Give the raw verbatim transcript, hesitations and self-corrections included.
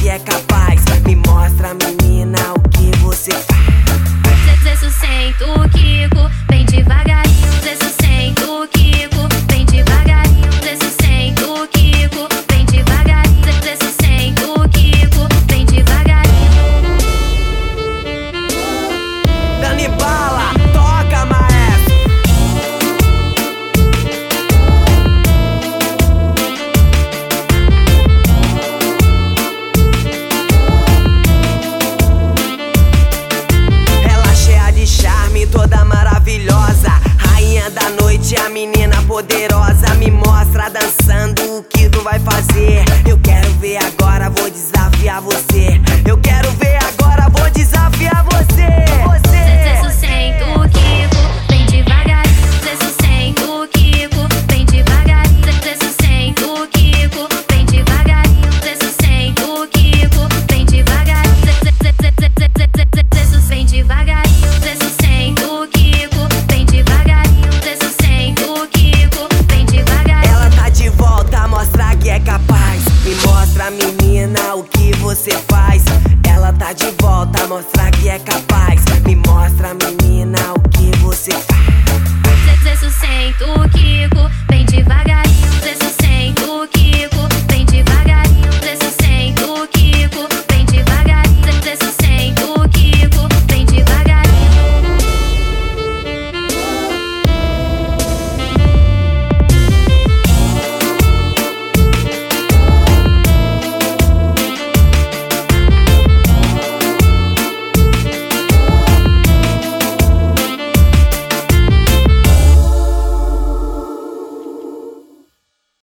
que é capaz. Me mostra, menina, o que você faz. Desço, sento o Kiko, bem devagarinho. Desço, sento o Kiko, bem devagarinho. Desço, sento o Kiko, bem devagarinho. Desço, sento o Kiko, bem devagarinho. Dani Bala, toca, maestro. Ela cheia de charme, toda maravilhosa, rainha da noite, a menina poderosa. Me mostra dançando o que tu vai fazer. Eu quero ver agora, vou desafiar você. Eu quero ver